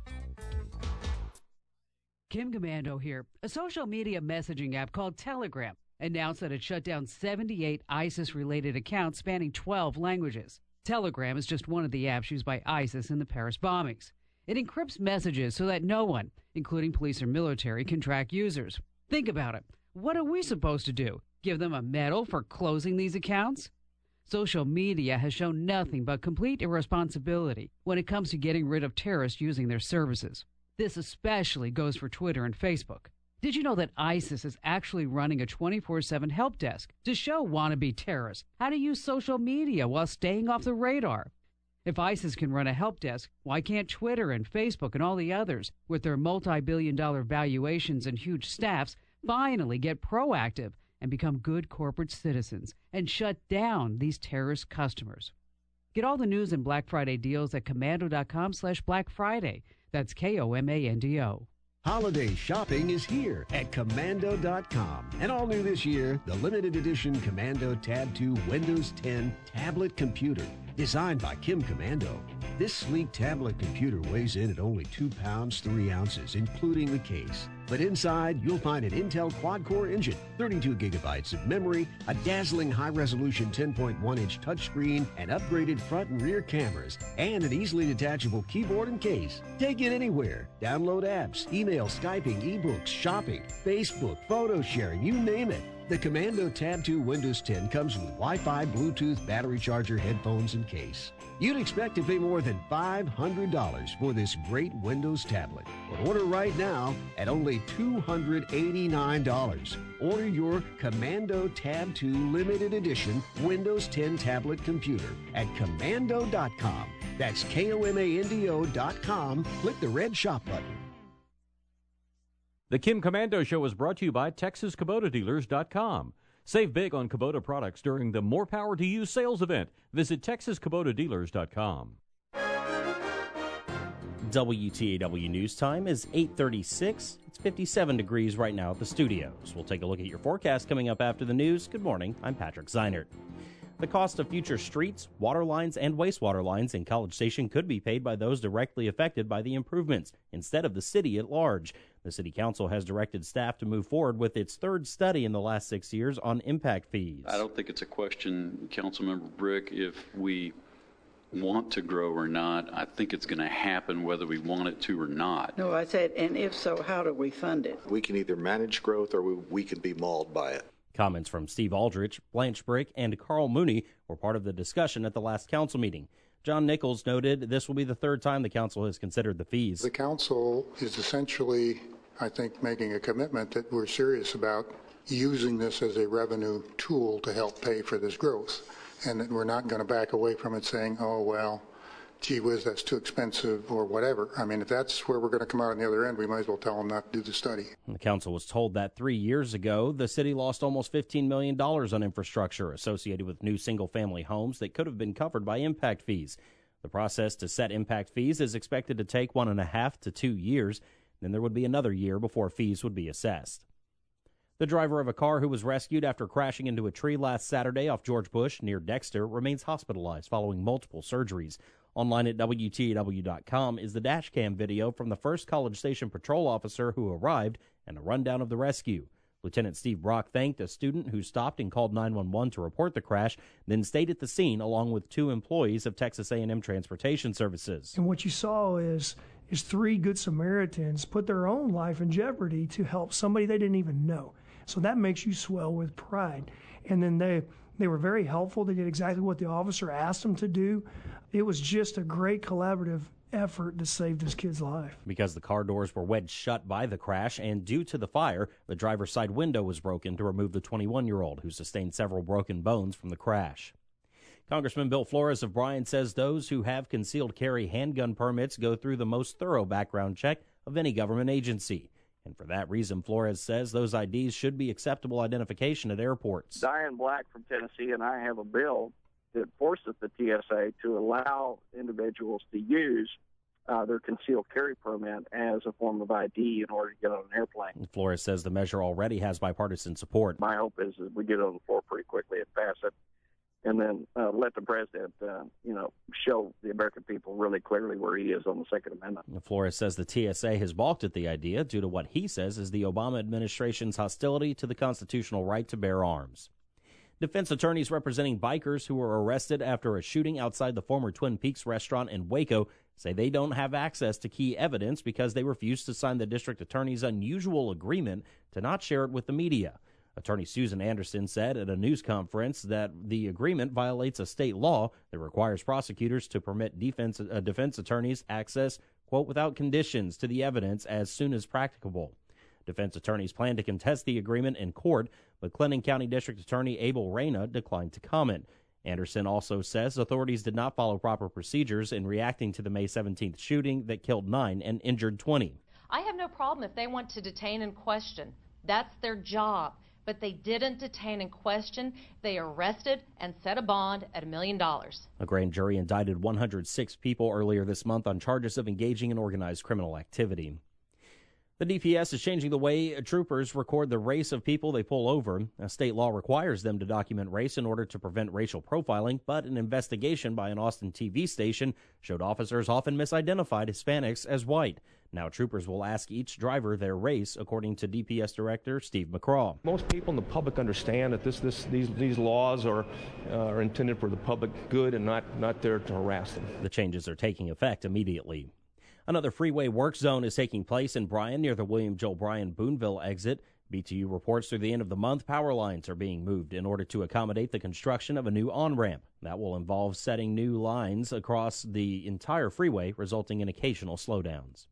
S2: Kim Commando here. A social media messaging app called Telegram announced that it shut down 78 ISIS-related accounts spanning 12 languages. Telegram is just one of the apps used by ISIS in the Paris bombings. It encrypts messages so that no one, including police or military, can track users. Think about it. What are we supposed to do? Give them a medal for closing these accounts? Social media has shown nothing but complete irresponsibility when it comes to getting rid of terrorists using their services. This especially goes for Twitter and Facebook. Did you know that ISIS is actually running a 24/7 help desk to show wannabe terrorists how to use social media while staying off the radar? If ISIS can run a help desk, why can't Twitter and Facebook and all the others, with their multi-billion-dollar valuations and huge staffs, finally get proactive and become good corporate citizens and shut down these terrorist customers? Get all the news and Black Friday deals at commando.com/Black Friday. That's Komando.
S3: Holiday shopping is here at Commando.com. And all new this year, the limited edition Commando Tab 2 Windows 10 tablet computer, designed by Kim Commando. This sleek tablet computer weighs in at only 2 pounds, 3 ounces, including the case. But inside, you'll find an Intel quad-core engine, 32 gigabytes of memory, a dazzling high-resolution 10.1-inch touchscreen, and upgraded front and rear cameras, and an easily detachable keyboard and case. Take it anywhere. Download apps, email, Skyping, ebooks, shopping, Facebook, photo sharing, you name it. The Commando Tab 2 Windows 10 comes with Wi-Fi, Bluetooth, battery charger, headphones, and case. You'd expect to pay more than $500 for this great Windows tablet. But order right now at only $289. Order your Commando Tab 2 Limited Edition Windows 10 tablet computer at Commando.com. That's Komando.com. Click the red shop button.
S9: The Kim Commando Show is brought to you by TexasKubotaDealers.com. Save big on Kubota products during the More Power to You sales event. Visit TexasKubotaDealers.com.
S1: WTAW News Time is 8:36. It's 57 degrees right now at the studios. We'll take a look at your forecast coming up after the news. Good morning. I'm Patrick Zeinert. The cost of future streets, water lines, and wastewater lines in College Station could be paid by those directly affected by the improvements instead of the city at large. The City Council has directed staff to move forward with its third study in the last 6 years on impact fees.
S4: I don't think it's a question, Councilmember Brick, if we want to grow or not. I think it's going to happen whether we want it to or not.
S19: No, I said, and if so, how do we fund it?
S25: We can either manage growth or we can be mauled by it.
S1: Comments from Steve Aldrich, Blanche Brick, and Carl Mooney were part of the discussion at the last council meeting. John Nichols noted this will be the third time the council has considered the fees.
S14: The council is essentially, I think, making a commitment that we're serious about using this as a revenue tool to help pay for this growth, and that we're not going to back away from it saying, oh, well, gee whiz, that's too expensive or whatever. I mean, if that's where we're going to come out on the other end, we might as well tell them not to do the study.
S1: The council was told that 3 years ago, the city lost almost $15 million on infrastructure associated with new single-family homes that could have been covered by impact fees. The process to set impact fees is expected to take 1.5 to 2 years. Then there would be another year before fees would be assessed. The driver of a car who was rescued after crashing into a tree last Saturday off George Bush near Dexter remains hospitalized following multiple surgeries. Online at WTAW.com is the dash cam video from the first College Station patrol officer who arrived and a rundown of the rescue. Lieutenant Steve Brock thanked a student who stopped and called 911 to report the crash, then stayed at the scene along with 2 employees of Texas A&M Transportation Services.
S26: And what you saw is 3 Good Samaritans put their own life in jeopardy to help somebody they didn't even know. So that makes you swell with pride. And then they were very helpful. They did exactly what the officer asked them to do. It was just a great collaborative effort to save this kid's life.
S1: Because the car doors were wedged shut by the crash and due to the fire, the driver's side window was broken to remove the 21-year-old who sustained several broken bones from the crash. Congressman Bill Flores of Bryan says those who have concealed carry handgun permits go through the most thorough background check of any government agency. And for that reason, Flores says those IDs should be acceptable identification at airports.
S5: Diane Black from Tennessee and I have a bill that forces the TSA to allow individuals to use their concealed carry permit as a form of ID in order to get on an airplane.
S1: Flores says the measure already has bipartisan support.
S5: My hope is that we get it on the floor pretty quickly and pass it, and then let the president, show the American people really clearly where he is on the Second Amendment.
S1: Flores says the TSA has balked at the idea due to what he says is the Obama administration's hostility to the constitutional right to bear arms. Defense attorneys representing bikers who were arrested after a shooting outside the former Twin Peaks restaurant in Waco say they don't have access to key evidence because they refused to sign the district attorney's unusual agreement to not share it with the media. Attorney Susan Anderson said at a news conference that the agreement violates a state law that requires prosecutors to permit defense attorneys access, quote, without conditions to the evidence as soon as practicable. Defense attorneys plan to contest the agreement in court, but Clinton County District Attorney Abel Reyna declined to comment. Anderson also says authorities did not follow proper procedures in reacting to the May 17th shooting that killed 9 and injured 20.
S6: I have no problem if they want to detain and question. That's their job. But they didn't detain and question. They arrested and set a bond at $1 million.
S1: A grand jury indicted 106 people earlier this month on charges of engaging in organized criminal activity. The DPS is changing the way troopers record the race of people they pull over. A state law requires them to document race in order to prevent racial profiling, but an investigation by an Austin TV station showed officers often misidentified Hispanics as white. Now troopers will ask each driver their race, according to DPS Director Steve McCraw.
S7: Most people in the public understand that these laws are intended for the public good and not there to harass them.
S1: The changes are taking effect immediately. Another freeway work zone is taking place in Bryan near the William Joel Bryan Boonville exit. BTU reports through the end of the month, power lines are being moved in order to accommodate the construction of a new on-ramp. That will involve setting new lines across the entire freeway, resulting in occasional slowdowns.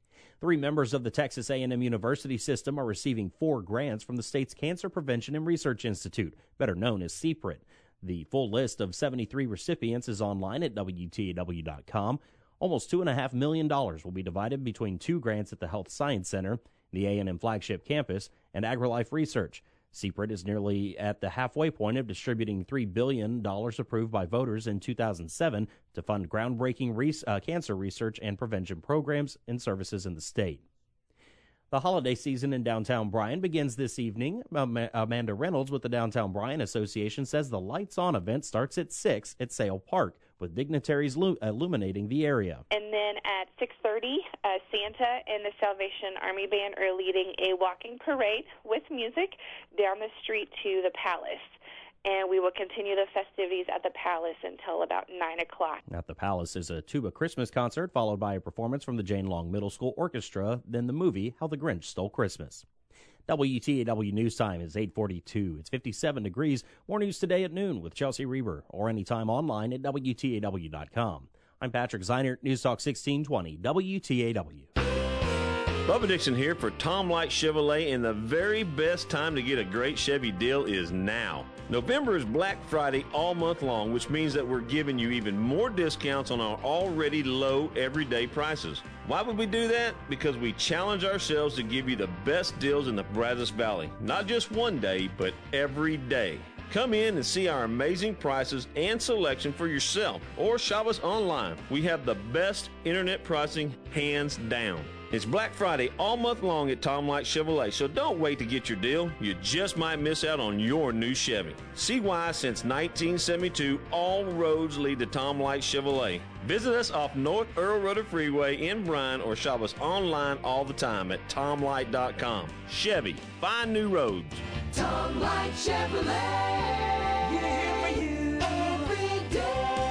S1: 3 members of the Texas A&M University system are receiving 4 grants from the state's Cancer Prevention and Research Institute, better known as CPRIT. The full list of 73 recipients is online at WTAW.com. Almost $2.5 million will be divided between 2 grants at the Health Science Center, the A&M flagship campus, and AgriLife Research. CPRIT is nearly at the halfway point of distributing $3 billion approved by voters in 2007 to fund groundbreaking cancer research and prevention programs and services in the state. The holiday season in downtown Bryan begins this evening. Amanda Reynolds with the Downtown Bryan Association says the Lights On event starts at 6 at Sale Park, with dignitaries illuminating the area.
S8: And then at 6:30, Santa and the Salvation Army Band are leading a walking parade with music down the street to the Palace. And we will continue the festivities at the Palace until about 9 o'clock.
S1: At the Palace is a tuba Christmas concert, followed by a performance from the Jane Long Middle School Orchestra, then the movie How the Grinch Stole Christmas. WTAW News Time is 8:42. It's 57 degrees. More news today at noon with Chelsea Reber, or anytime online at WTAW.com. I'm Patrick Zeinert, News Talk 1620, WTAW.
S10: Bubba Dixon here for Tom Light Chevrolet, and the very best time to get a great Chevy deal is now. November is Black Friday all month long, which means that we're giving you even more discounts on our already low everyday prices. Why would we do that? Because we challenge ourselves to give you the best deals in the Brazos Valley. Not just one day, but every day. Come in and see our amazing prices and selection for yourself, or shop us online. We have the best internet pricing, hands down. It's Black Friday all month long at Tom Light Chevrolet, so don't wait to get your deal. You just might miss out on your new Chevy. See why since 1972, all roads lead to Tom Light Chevrolet. Visit us off North Earl Rudder Freeway in Bryan, or shop us online all the time at TomLight.com. Chevy, find new roads.
S20: Tom Light Chevrolet. We're here for you every day.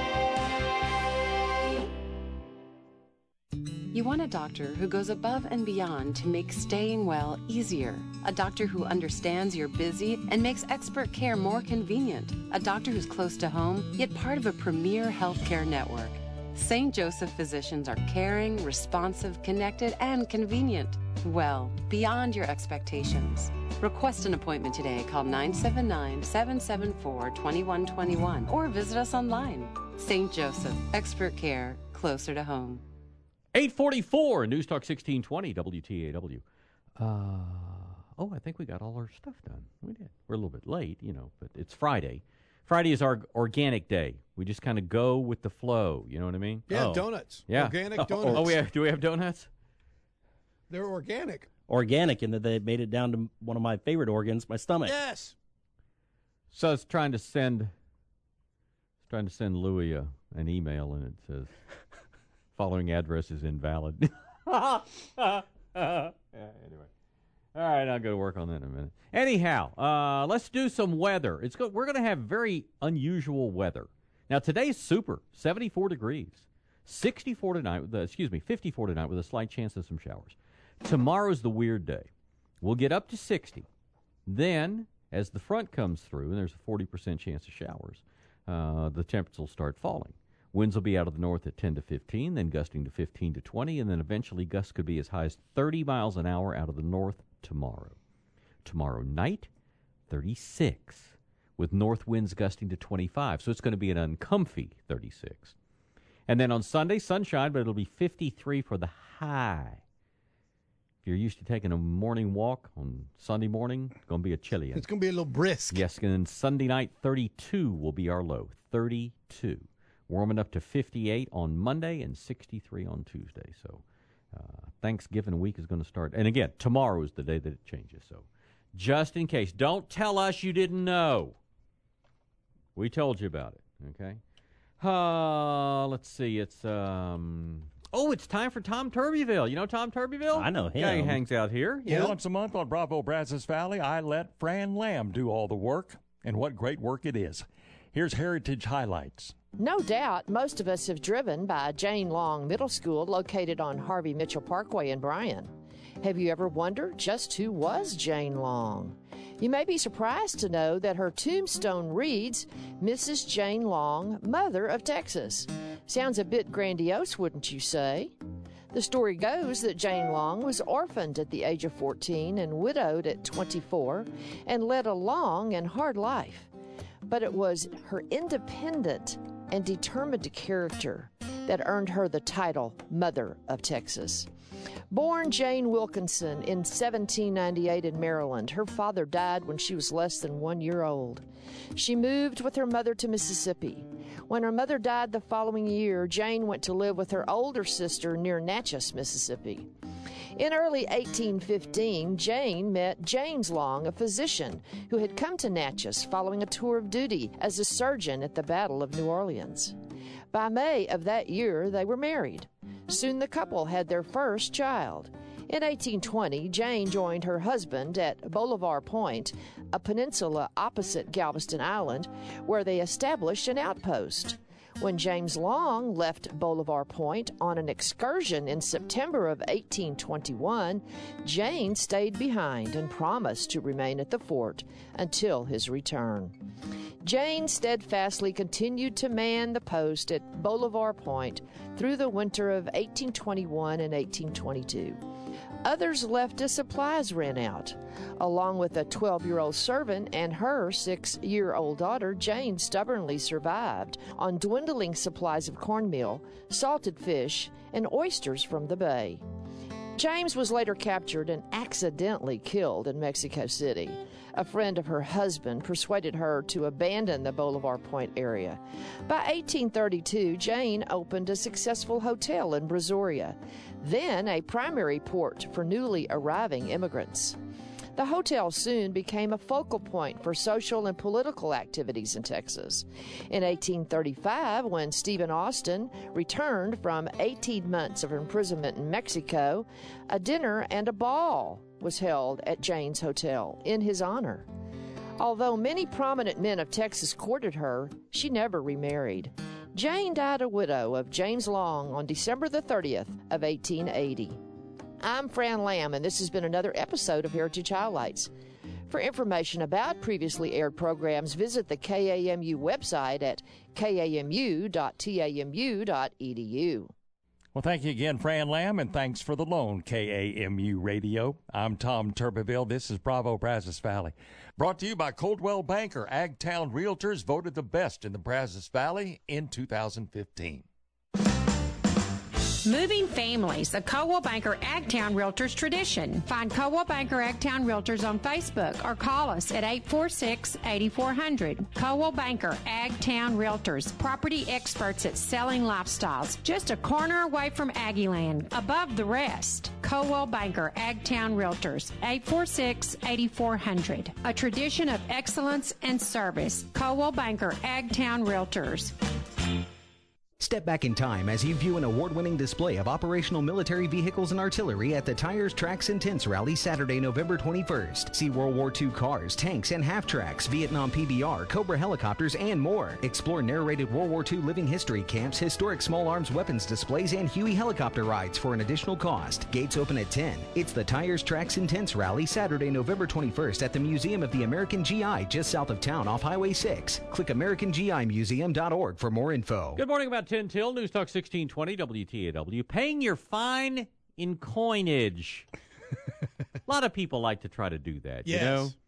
S11: You want a doctor who goes above and beyond to make staying well easier. A doctor who understands you're busy and makes expert care more convenient. A doctor who's close to home, yet part of a premier healthcare network. St. Joseph physicians are caring, responsive, connected, and convenient. Well, beyond your expectations. Request an appointment today. Call 979-774-2121 or visit us online. St. Joseph, expert care, closer to home.
S9: 8:44, News Talk 1620, WTAW. I think we got all our stuff done. We did. We're a little bit late, but it's Friday. Friday is our organic day. We just kind of go with the flow. You know what I mean?
S12: Yeah, donuts.
S9: Yeah.
S12: Organic donuts.
S9: Do we have donuts?
S12: They're organic.
S1: Organic, and they made it down to one of my favorite organs, my stomach.
S12: Yes.
S9: So it's trying to send Louis an email, and it says, following address is invalid. Anyway. All right, I'll go to work on that in a minute. Anyhow, let's do some weather. We're going to have very unusual weather. Now, today's super, 74 degrees. 54 tonight, 54 tonight with a slight chance of some showers. Tomorrow's the weird day. We'll get up to 60. Then, as the front comes through, and there's a 40% chance of showers, the temperatures will start falling. Winds will be out of the north at 10 to 15, then gusting to 15 to 20, and then eventually gusts could be as high as 30 miles an hour out of the north tomorrow. Tomorrow night, 36, with north winds gusting to 25. So it's going to be an uncomfy 36. And then on Sunday, sunshine, but it'll be 53 for the high. If you're used to taking a morning walk on Sunday morning, it's going to be a chilly.
S12: It's going to be a little brisk.
S9: Yes, and then Sunday night, 32 will be our low. 32. Warming up to 58 on Monday and 63 on Tuesday. So Thanksgiving week is going to start. And again, tomorrow is the day that it changes. So just in case, don't tell us you didn't know. We told you about it, okay? Let's see. It's it's time for Tom Turbyville. You know Tom Turbyville?
S1: I know him.
S9: Yeah, he hangs out here.
S13: Yeah. Once a month on Bravo Brazos Valley, I let Fran Lamb do all the work, and what great work it is. Here's Heritage Highlights.
S16: No doubt, most of us have driven by Jane Long Middle School located on Harvey Mitchell Parkway in Bryan. Have you ever wondered just who was Jane Long? You may be surprised to know that her tombstone reads, Mrs. Jane Long, Mother of Texas. Sounds a bit grandiose, wouldn't you say? The story goes that Jane Long was orphaned at the age of 14 and widowed at 24 and led a long and hard life. But it was her independent and determined character that earned her the title Mother of Texas. Born Jane Wilkinson in 1798 in Maryland, her father died when she was less than 1 year old. She moved with her mother to Mississippi. When her mother died the following year, Jane went to live with her older sister near Natchez, Mississippi. In early 1815, Jane met James Long, a physician who had come to Natchez following a tour of duty as a surgeon at the Battle of New Orleans. By May of that year, they were married. Soon the couple had their first child. In 1820, Jane joined her husband at Bolivar Point, a peninsula opposite Galveston Island, where they established an outpost. When James Long left Bolivar Point on an excursion in September of 1821, Jane stayed behind and promised to remain at the fort until his return. Jane steadfastly continued to man the post at Bolivar Point through the winter of 1821 and 1822. Others left as supplies ran out. Along with a 12-year-old servant and her 6-year-old daughter, Jane stubbornly survived on dwindling supplies of cornmeal, salted fish, and oysters from the bay. James was later captured and accidentally killed in Mexico City. A friend of her husband persuaded her to abandon the Bolivar Point area. By 1832, Jane opened a successful hotel in Brazoria, then a primary port for newly arriving immigrants. The hotel soon became a focal point for social and political activities in Texas. In 1835, when Stephen Austin returned from 18 months of imprisonment in Mexico, a dinner and a ball was held at Jane's Hotel in his honor. Although many prominent men of Texas courted her, she never remarried. Jane died a widow of James Long on December the 30th of 1880. I'm Fran Lamb, and this has been another episode of Heritage Highlights. For information about previously aired programs, visit the KAMU website at kamu.tamu.edu.
S13: Well, thank you again, Fran Lamb, and thanks for the loan, KAMU Radio. I'm Tom Turbyville. This is Bravo Brazos Valley. Brought to you by Coldwell Banker. Agtown Realtors voted the best in the Brazos Valley in 2015.
S17: Moving families, a Coldwell Banker Agtown Realtors tradition. Find Coldwell Banker Agtown Realtors on Facebook or call us at 846-8400. Coldwell Banker Agtown Realtors, property experts at selling lifestyles, just a corner away from Aggieland, above the rest. Coldwell Banker Agtown Realtors, 846-8400. A tradition of excellence and service. Coldwell Banker Agtown Realtors.
S15: Step back in time as you view an award-winning display of operational military vehicles and artillery at the Tires, Tracks, and Tents Rally Saturday, November 21st. See World War II cars, tanks, and half-tracks, Vietnam PBR, Cobra helicopters, and more. Explore narrated World War II living history camps, historic small arms weapons displays, and Huey helicopter rides for an additional cost. Gates open at 10. It's the Tires, Tracks, and Tents Rally Saturday, November 21st at the Museum of the American GI just south of town off Highway 6. Click AmericanGIMuseum.org for more info.
S9: Good morning, about 10 till. News Talk 1620 WTAW. Paying your fine in coinage. A lot of people like to try to do that,
S12: Yes.
S9: you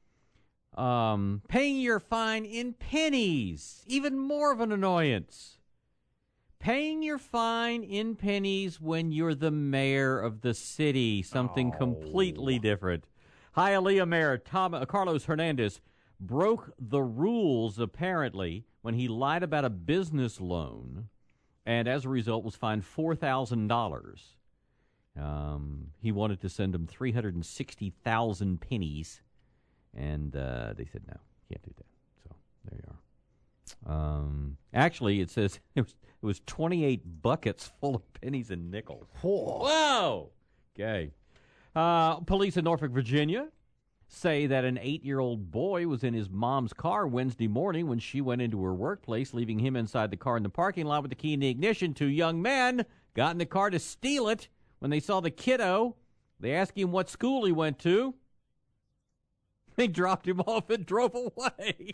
S9: know? Paying your fine in pennies. Even more of an annoyance. Paying your fine in pennies when you're the mayor of the city. Something completely different. Hialeah Mayor Carlos Hernandez broke the rules, apparently, when he lied about a business loan, and as a result was fined $4,000. He wanted to send them 360,000 pennies, and they said, no, can't do that. So there you are. Actually, it says it was 28 buckets full of pennies and nickels. Whoa! Okay. Police in Norfolk, Virginia say that an 8-year-old boy was in his mom's car Wednesday morning when she went into her workplace, leaving him inside the car in the parking lot with the key in the ignition. Two young men got in the car to steal it. When they saw the kiddo, they asked him what school he went to. They dropped him off and drove away.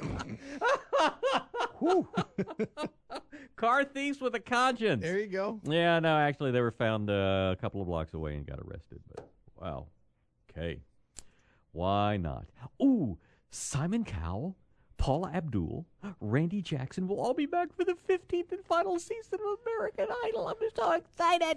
S9: Car thieves with a conscience.
S12: There you go.
S9: Yeah, no, actually, they were found a couple of blocks away and got arrested. But, wow. Okay. Why not? Ooh, Simon Cowell, Paula Abdul, Randy Jackson will all be back for the 15th and final season of American Idol. I'm so excited.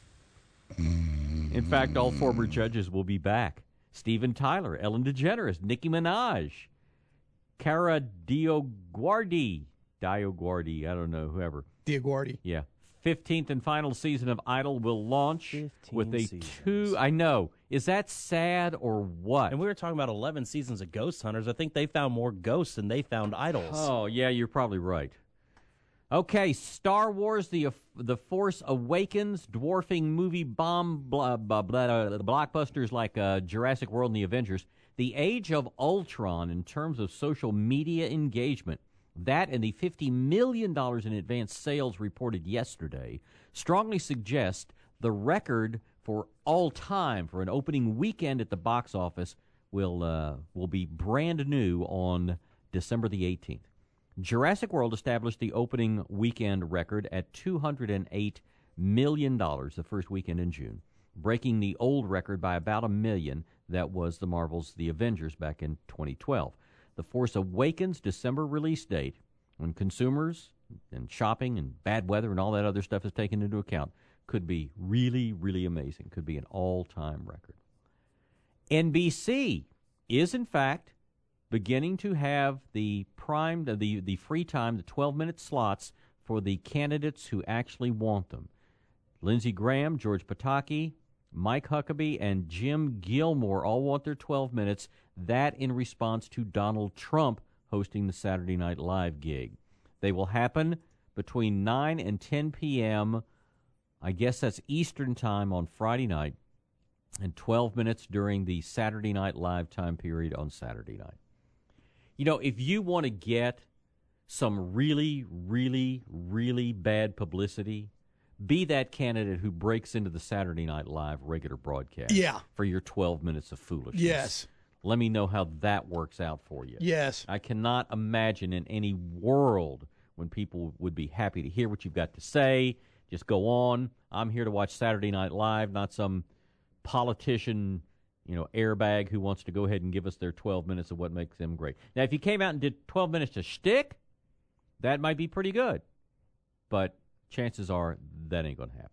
S9: In fact, all former judges will be back. Steven Tyler, Ellen DeGeneres, Nicki Minaj, Cara Dioguardi, I don't know, whoever.
S12: Dioguardi.
S9: Yeah. 15th and final season of Idol will launch with a I know. Is that sad or what?
S1: And we were talking about 11 seasons of Ghost Hunters. I think they found more ghosts than they found idols.
S9: Oh, yeah, you're probably right. Okay, Star Wars, The Force Awakens, dwarfing movie bomb blockbusters like Jurassic World and The Avengers. The Age of Ultron in terms of social media engagement. That and the $50 million in advanced sales reported yesterday strongly suggest the record for all time for an opening weekend at the box office will be brand new on December the 18th. Jurassic World established the opening weekend record at $208 million the first weekend in June, breaking the old record by about $1 million that was the Marvel's The Avengers back in 2012. The Force Awakens December release date, when consumers and shopping and bad weather and all that other stuff is taken into account, could be really, really amazing. Could be an all-time record. NBC is, in fact, beginning to have the free time, the 12-minute slots for the candidates who actually want them. Lindsey Graham, George Pataki, Mike Huckabee, and Jim Gilmore all want their 12 minutes. That in response to Donald Trump hosting the Saturday Night Live gig. They will happen between 9 and 10 p.m., I guess that's Eastern time on Friday night, and 12 minutes during the Saturday Night Live time period on Saturday night. You know, if you want to get some really, really, really bad publicity, be that candidate who breaks into the Saturday Night Live regular broadcast for your 12 minutes of foolishness.
S12: Yes.
S9: Let me know how that works out for you.
S12: Yes.
S9: I cannot imagine in any world when people would be happy to hear what you've got to say. Just go on. I'm here to watch Saturday Night Live, not some politician, airbag who wants to go ahead and give us their 12 minutes of what makes them great. Now, if you came out and did 12 minutes of shtick, that might be pretty good. But chances are that ain't going to happen.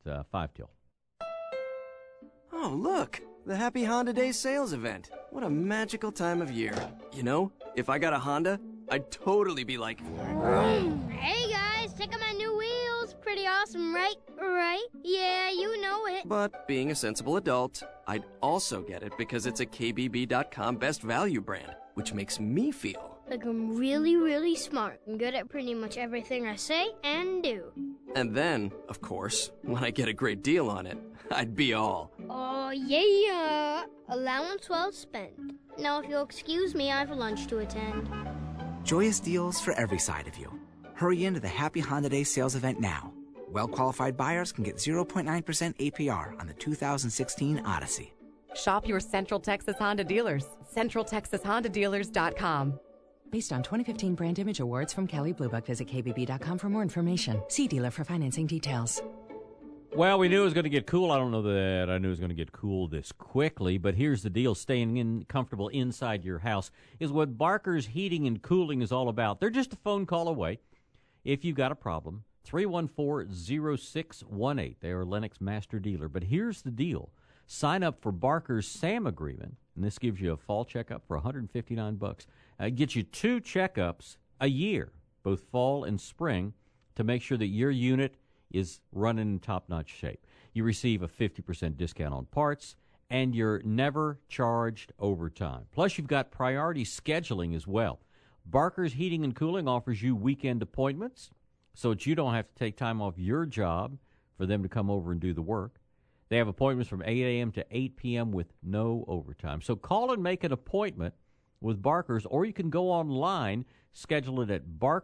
S9: 5 till.
S2: Oh, look, the Happy Honda Day sales event. What a magical time of year. You know, if I got a Honda, I'd totally be like...
S18: Hey guys, check out my new wheels. Pretty awesome, right? Right? Yeah, you know it.
S2: But being a sensible adult, I'd also get it because it's a KBB.com best value brand, which makes me feel...
S18: like I'm really, really smart and good at pretty much everything I say and do.
S2: And then, of course, when I get a great deal on it, I'd be all...
S18: oh, yeah. Allowance well spent. Now, if you'll excuse me, I have lunch to attend.
S21: Joyous deals for every side of you. Hurry into the Happy Honda Day sales event now. Well-qualified buyers can get 0.9% APR on the 2016 Odyssey.
S22: Shop your Central Texas Honda dealers. CentralTexasHondaDealers.com. Based on 2015 Brand Image Awards from Kelley Blue Book, visit KBB.com for more information. See dealer for financing details.
S9: Well, we knew it was going to get cool. I don't know that I knew it was going to get cool this quickly, but here's the deal. Staying comfortable inside your house is what Barker's Heating and Cooling is all about. They're just a phone call away. If you've got a problem, 314-0618. They are Lennox Master Dealer. But here's the deal. Sign up for Barker's SAM agreement, and this gives you a fall checkup for $159. It gets you 2 checkups a year, both fall and spring, to make sure that your unit is running in top-notch shape. You receive a 50% discount on parts, and you're never charged overtime. Plus, you've got priority scheduling as well. Barker's Heating and Cooling offers you weekend appointments so that you don't have to take time off your job for them to come over and do the work. They have appointments from 8 a.m. to 8 p.m. with no overtime. So call and make an appointment with Barker's, or you can go online, schedule it at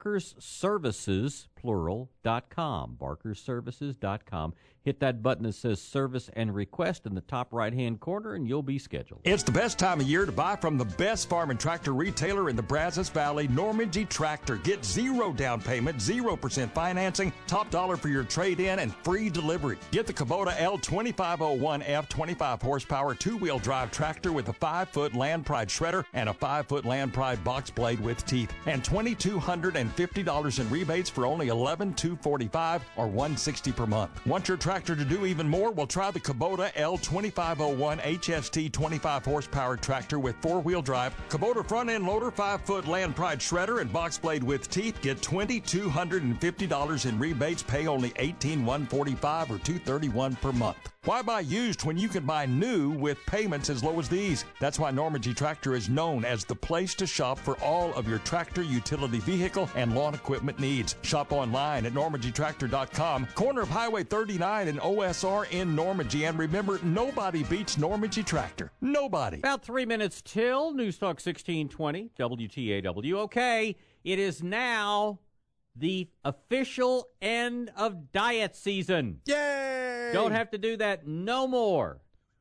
S9: barkersservices.com, barkersservices.com. Hit that button that says Service and Request in the top right-hand corner, and you'll be scheduled.
S13: It's the best time of year to buy from the best farm and tractor retailer in the Brazos Valley, Normandy Tractor. Get 0 down payment, 0% financing, top dollar for your trade-in, and free delivery. Get the Kubota L2501F 25 horsepower 2-wheel drive tractor with a 5-foot Land Pride shredder and a 5-foot Land Pride box blade with teeth, and $2,250 in rebates for only $11,245 or $160 per month. Want your tractor to do even more? Well, try the Kubota L2501 HST 25 horsepower tractor with 4-wheel drive, Kubota front-end loader, 5-foot Land Pride shredder, and box blade with teeth. Get $2,250 in rebates. Pay only $18,145 or $231 per month. Why buy used when you can buy new with payments as low as these? That's why Normandy Tractor is known as the place to shop for all of your tractor, utility vehicle, and lawn equipment needs. Shop online at NormandyTractor.com, corner of Highway 39 and OSR in Normandy. And remember, nobody beats Normandy Tractor. Nobody.
S9: About 3 minutes till News Talk 1620, WTAW. Okay, it is now the official end of diet season.
S12: Yay!
S9: Don't have to do that no more.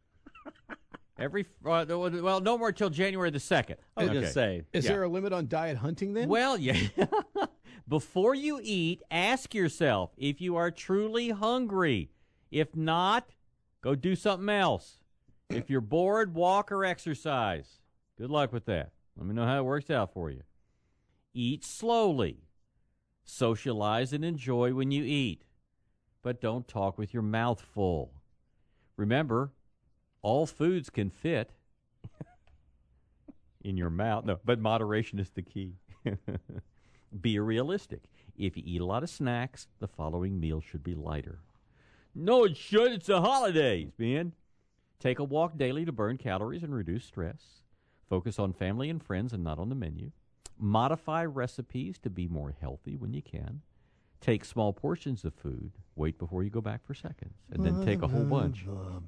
S9: Well, no more till January the 2nd.
S12: I was going to say. Is there a limit on diet hunting then?
S9: Well, yeah. Before you eat, ask yourself if you are truly hungry. If not, go do something else. If you're bored, walk or exercise. Good luck with that. Let me know how it works out for you. Eat slowly. Socialize and enjoy when you eat. But don't talk with your mouth full. Remember, all foods can fit in your mouth. No, but moderation is the key. Be realistic. If you eat a lot of snacks, the following meal should be lighter. No, it should. It's the holidays, man. Take a walk daily to burn calories and reduce stress. Focus on family and friends and not on the menu. Modify recipes to be more healthy when you can. Take small portions of food. Wait before you go back for seconds. And then take a whole bunch.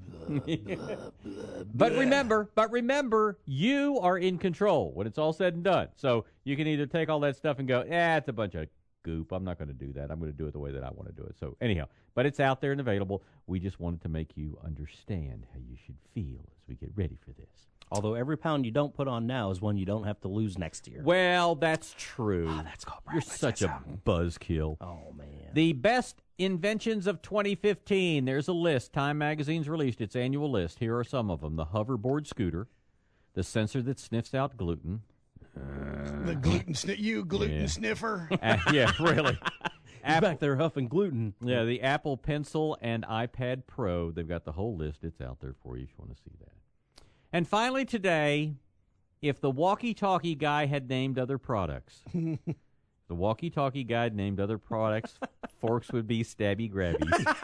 S9: But remember, you are in control when it's all said and done. So you can either take all that stuff and go, it's a bunch of goop. I'm not going to do that. I'm going to do it the way that I want to do it. So anyhow, but it's out there and available. We just wanted to make you understand how you should feel as we get ready for this.
S1: Although every pound you don't put on now is one you don't have to lose next year.
S9: Well, that's true.
S1: Oh, that's called
S9: You're such a buzzkill.
S1: Oh, man.
S9: The best inventions of 2015. There's a list. Time Magazine's released its annual list. Here are some of them. The hoverboard scooter, the sensor that sniffs out gluten.
S12: The gluten sniffer.
S9: Yeah, really.
S1: back there huffing gluten.
S9: Yeah, the Apple Pencil and iPad Pro. They've got the whole list. It's out there for you if you want to see that. And finally today, if the walkie-talkie guy had named other products, the walkie-talkie guy named other products, forks would be Stabby Grabbies.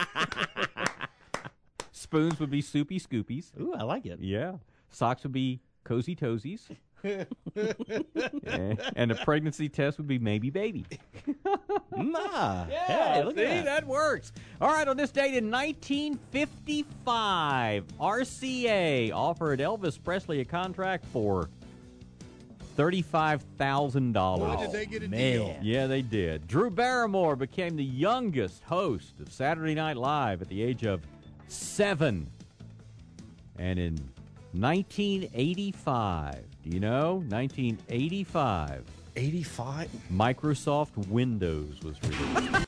S9: Spoons would be Soupy Scoopies.
S1: Ooh, I like it.
S9: Yeah. Socks would be Cozy Toesies. And a pregnancy test would be Maybe Baby.
S1: Ma.
S9: Yeah,
S1: hey, look
S9: see,
S1: at
S9: that works. All right, on this date in 1955, RCA offered Elvis Presley a contract for $35,000.
S12: Boy, did they get a deal.
S9: Yeah, they did. Drew Barrymore became the youngest host of Saturday Night Live at the age of 7. And in 1985, do you know? 1985.
S12: 85?
S9: Microsoft Windows was released.